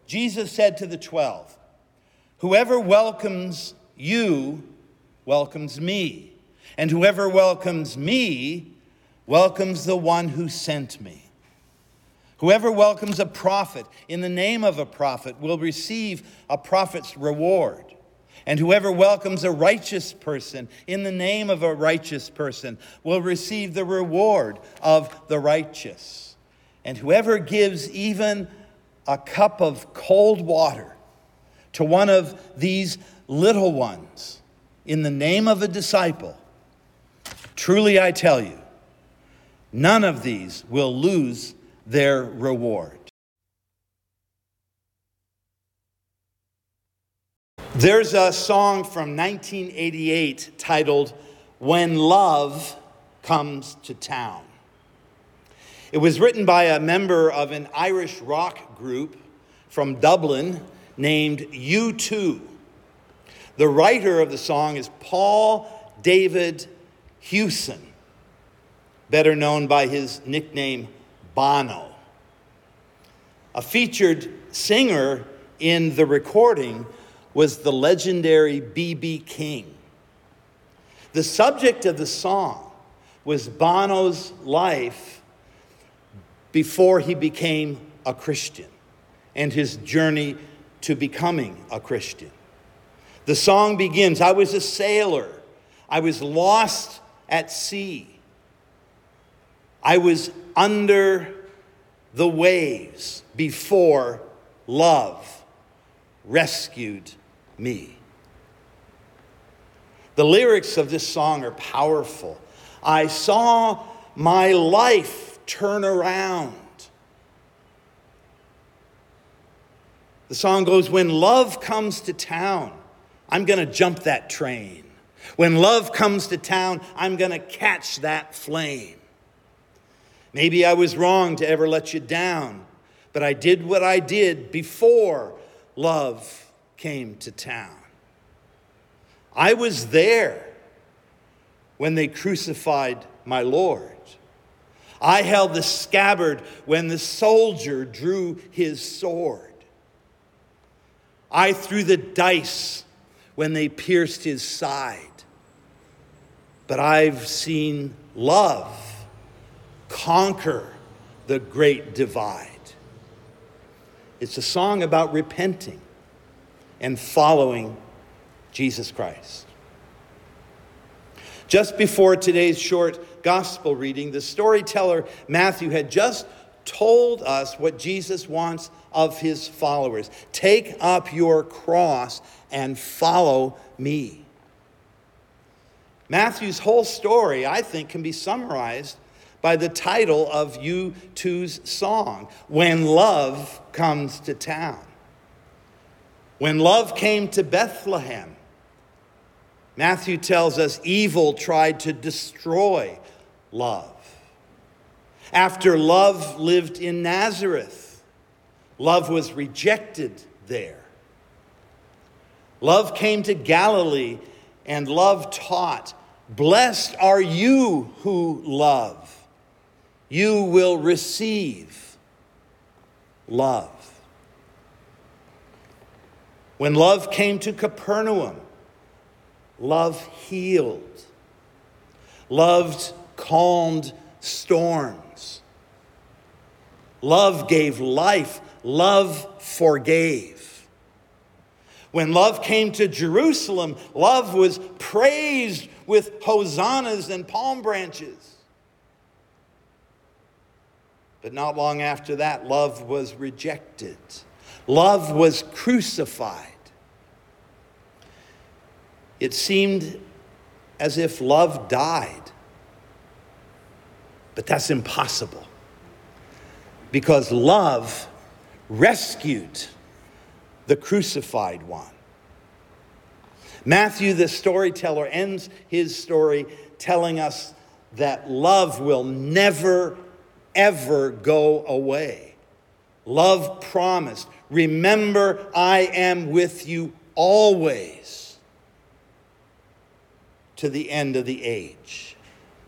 Jesus said to the 12, "Whoever welcomes you welcomes me, and whoever welcomes me welcomes the one who sent me. Whoever welcomes a prophet in the name of a prophet will receive a prophet's reward. And whoever welcomes a righteous person in the name of a righteous person will receive the reward of the righteous. And whoever gives even a cup of cold water to one of these little ones in the name of a disciple, truly I tell you, none of these will lose their reward." There's a song from 1988 titled, "When Love Comes to Town." It was written by a member of an Irish rock group from Dublin named U2. The writer of the song is Paul David Hewson, better known by his nickname Bono. A featured singer in the recording was the legendary B.B. King. The subject of the song was Bono's life before he became a Christian and his journey to becoming a Christian. The song begins, "I was a sailor. I was lost at sea. I was under the waves before love rescued me." The lyrics of this song are powerful. I saw my life turn around. The song goes, "When love comes to town, I'm going to jump that train. When love comes to town, I'm going to catch that flame. Maybe I was wrong to ever let you down, but I did what I did before love came to town. I was there when they crucified my Lord. I held the scabbard when the soldier drew his sword. I threw the dice when they pierced his side. But I've seen love conquer the great divide." It's a song about repenting and following Jesus Christ. Just before today's short gospel reading, the storyteller Matthew had just told us what Jesus wants of his followers. Take up your cross and follow me. Matthew's whole story, I think, can be summarized by the title of U2's song, "When Love Comes to Town." When love came to Bethlehem, Matthew tells us evil tried to destroy love. After love lived in Nazareth, love was rejected there. Love came to Galilee, and love taught, "Blessed are you who love. You will receive love." When love came to Capernaum, love healed. Love calmed storms. Love gave life. Love forgave. When love came to Jerusalem, love was praised with hosannas and palm branches. But not long after that, love was rejected. Love was crucified. It seemed as if love died. But that's impossible, because love rescued the crucified one. Matthew, the storyteller, ends his story telling us that love will never, ever go away. Love promised, "Remember, I am with you always to the end of the age."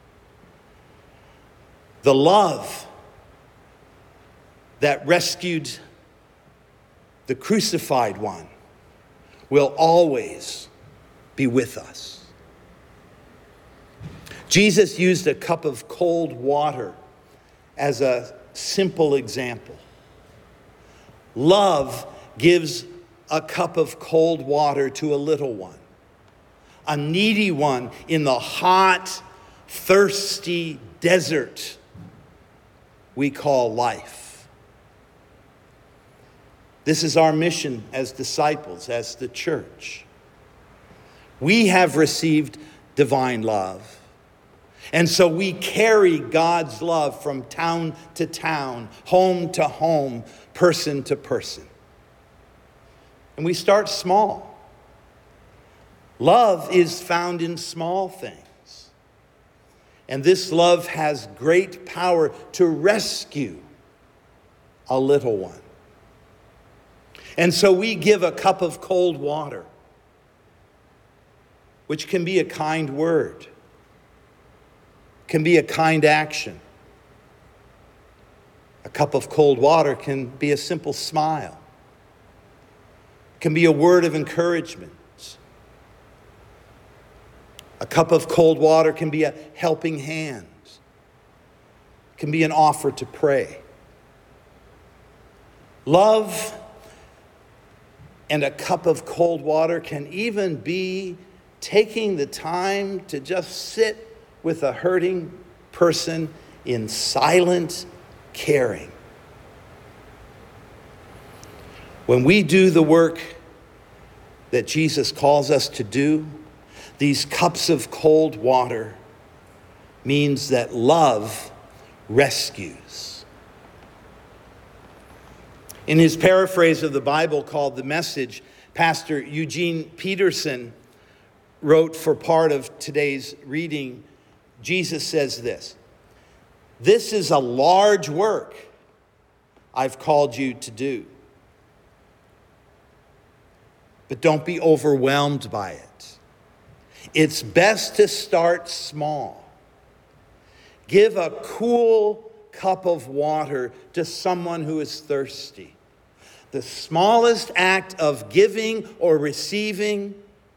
The love that rescued the crucified one, will always be with us. Jesus used a cup of cold water as a simple example. Love gives a cup of cold water to a little one, a needy one in the hot, thirsty desert we call life. This is our mission as disciples, as the church. We have received divine love. And so we carry God's love from town to town, home to home, person to person. And we start small. Love is found in small things. And this love has great power to rescue a little one. And so we give a cup of cold water, which can be a kind word, can be a kind action. A cup of cold water can be a simple smile, can be a word of encouragement. A cup of cold water can be a helping hand, can be an offer to pray. Love and a cup of cold water can even be taking the time to just sit with a hurting person in silent caring. When we do the work that Jesus calls us to do, these cups of cold water means that love rescues. In his paraphrase of the Bible called The Message, Pastor Eugene Peterson wrote for part of today's reading, Jesus says this: "This is a large work I've called you to do. But don't be overwhelmed by it. It's best to start small. Give a cool cup of water to someone who is thirsty. The smallest act of giving or receiving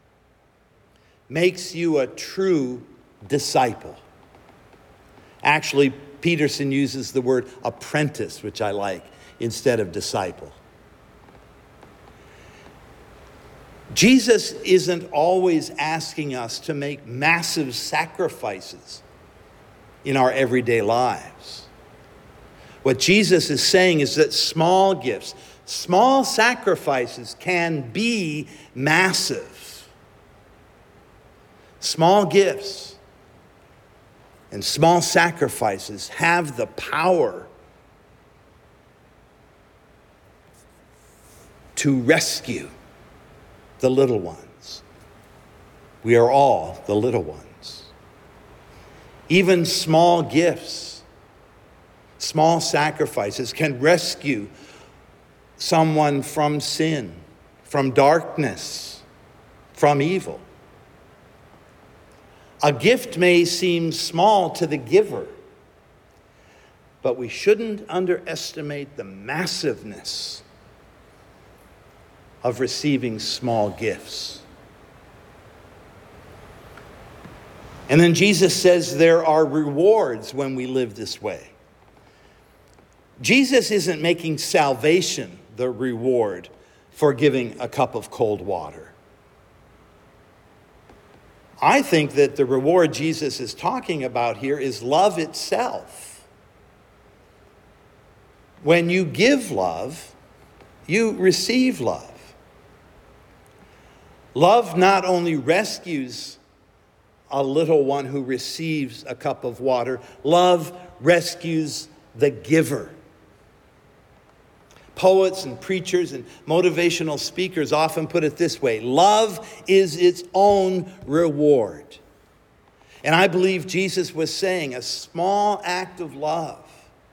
makes you a true disciple." Actually, Peterson uses the word apprentice, which I like, instead of disciple. Jesus isn't always asking us to make massive sacrifices in our everyday lives. What Jesus is saying is that small gifts, small sacrifices can be massive. Small gifts and small sacrifices have the power to rescue the little ones. We are all the little ones. Even small gifts, small sacrifices can rescue someone from sin, from darkness, from evil. A gift may seem small to the giver, but we shouldn't underestimate the massiveness of receiving small gifts. And then Jesus says there are rewards when we live this way. Jesus isn't making salvation the reward for giving a cup of cold water. I think that the reward Jesus is talking about here is love itself. When you give love, you receive love. Love not only rescues a little one who receives a cup of water, love rescues the giver. Poets and preachers and motivational speakers often put it this way: love is its own reward. And I believe Jesus was saying a small act of love,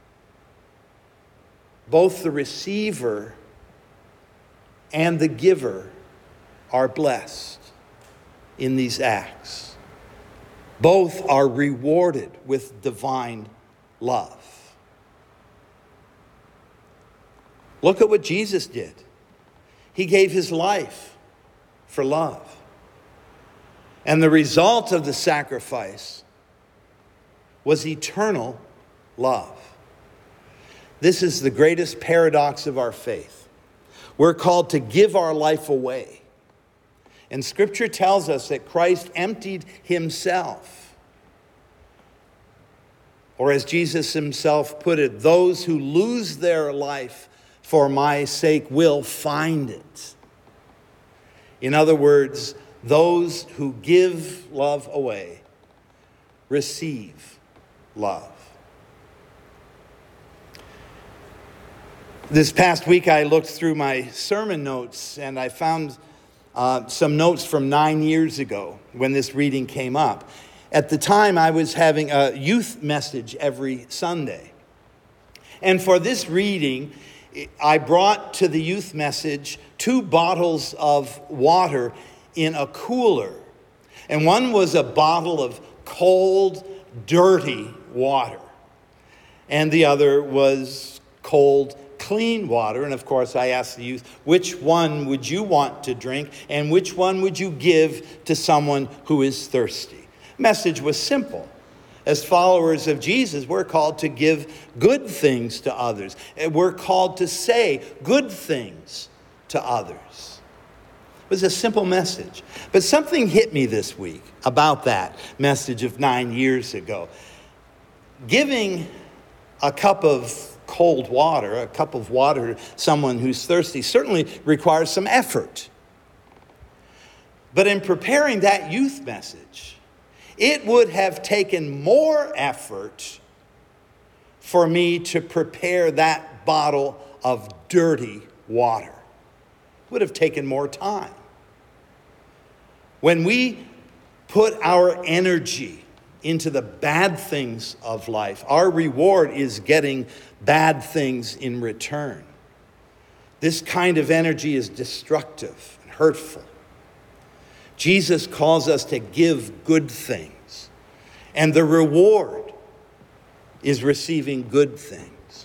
both the receiver and the giver are blessed in these acts. Both are rewarded with divine love. Look at what Jesus did. He gave his life for love. And the result of the sacrifice was eternal love. This is the greatest paradox of our faith. We're called to give our life away. And Scripture tells us that Christ emptied himself. Or as Jesus himself put it, those who lose their life for my sake will find it. In other words, those who give love away receive love. This past week I looked through my sermon notes and I found some notes from 9 years ago when this reading came up. At the time, I was having a youth message every Sunday. And for this reading, I brought to the youth message 2 bottles of water in a cooler. And one was a bottle of cold, dirty water. And the other was cold, clean water. And of course, I asked the youth, which one would you want to drink? And which one would you give to someone who is thirsty? Message was simple. As followers of Jesus, we're called to give good things to others. We're called to say good things to others. It was a simple message. But something hit me this week about that message of 9 years ago. Giving a cup of cold water, a cup of water to someone who's thirsty, certainly requires some effort. But in preparing that youth message, it would have taken more effort for me to prepare that bottle of dirty water. It would have taken more time. When we put our energy into the bad things of life, our reward is getting bad things in return. This kind of energy is destructive and hurtful. Jesus calls us to give good things, and the reward is receiving good things.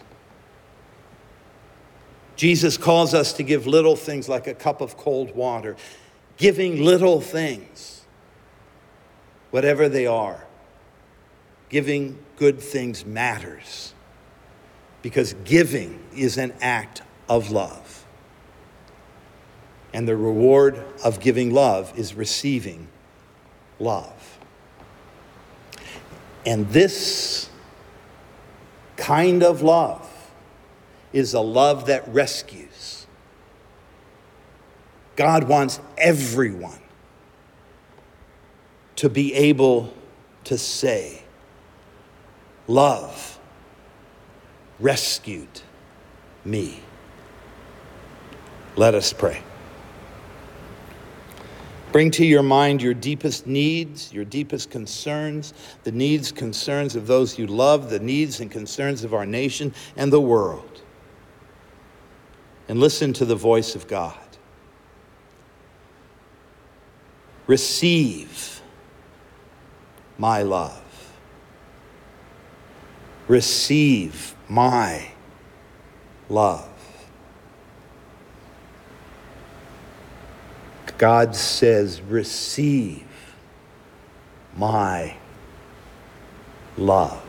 Jesus calls us to give little things like a cup of cold water. Giving little things, whatever they are, giving good things matters, because giving is an act of love. And the reward of giving love is receiving love. And this kind of love is a love that rescues. God wants everyone to be able to say, love rescued me. Let us pray. Bring to your mind your deepest needs, your deepest concerns, the needs, concerns of those you love, the needs and concerns of our nation and the world. And listen to the voice of God. Receive my love. Receive my love. God says, receive my love.